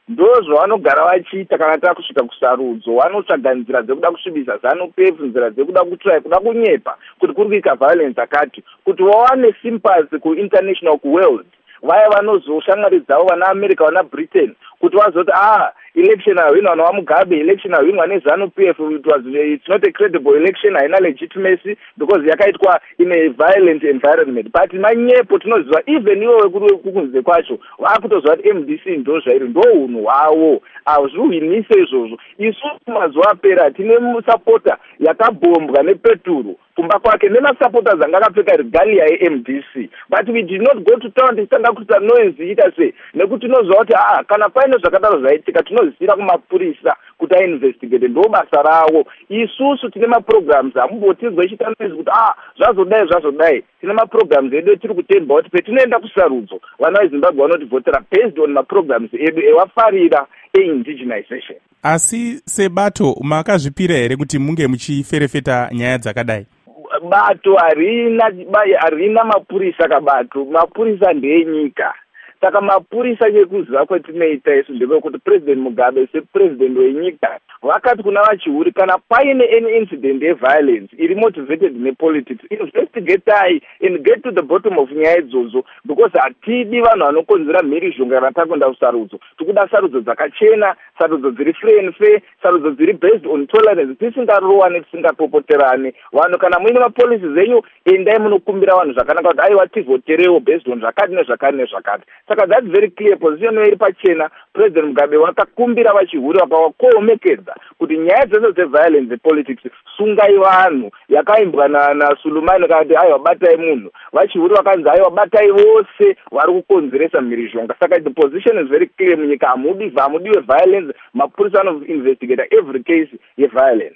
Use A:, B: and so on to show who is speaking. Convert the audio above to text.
A: ndozvavanogara vachiita kana takusvika kusarudzo. Vanotsvaga nzira dzekuda kusvibisa ZANU-PF, nzira dzekuda kutry kuda kunyepa kuti kuri kuita violence akati kuti wawane sympathy ku-international ku-world. Vaya vanozoshangaridzawo vana America vana Britain kuti vazoti election hawinwa naMugabe, election hawinwa neZANU-PF, it's not a credible election, haina legitimacy because yakaitwa in a violent environment. But manyepo tinoziva even iwe kukunze kwacho vakutozva kuti MDC ndo zvairi ndo unhu hwawo hazviwinise izvozvo. Isu mazuva apera tine supporter yakabombwa nepeturu kumba kwake nemasupporters anga akapfeka regalia yeMDC, but we did not go to town tisanga kuita noise ita sei nekuti tinoziva kuti kana paine zvakadaro zvaitika tinozivira kumapurisa kuti ainvestigate, ndo basa rawo. Isusu tine maprograms hamumbotizwa ichita noise kuti zvazodai. Tine maprograms edu tiri kutemba kuti petinoenda kusarudzo vana veZimbabwe vanotivhotera based on maprograms edu ewafarira eindigenization.
B: Asi sebato makazvipira here kuti munge muchiferefeta nyaya dzakadai?
A: Bato harina mapurisa kabato, mapurisa ndenyika. Saka mapurisa yekuziva kwetinoita isu ndevekuti President Mugabe sepresident wenyika vakati kuna vachihuri kana paine any incident yeviolence iri motivated nepolitics, investigate and get to the bottom of nyaya idzodzo, because hatidi vanhu vanokonzera mhirizhonga kana takuenda kusarudzo. Tikuda sarudzo dzakachena, sarudzo dziri free and fair, sarudzo dziri based on tolerance, tisingarowane tisingapopoterane. Vanhu kana muine mapolicies enyu endai munokumbira vanhu zvakanaka kuti aiwa tivhoterewo based on zvakati nezvakati nezvakati. Saka that's very clear position iri pachena. President Mugabe wakakumbira vachihuri vakakomekedza kuti nyaya dzese dzeviolence dzepolitics sungai vanhu yakaimbwa naSulumani kuti aiwa batai munhu, vachihuri vakanzi aiwa batai vose vari kukonzeresa mhirizhonga. Saka the position is very clear munyika, hamudiwe violence, mapurisa anoinvestigate every case yeviolence.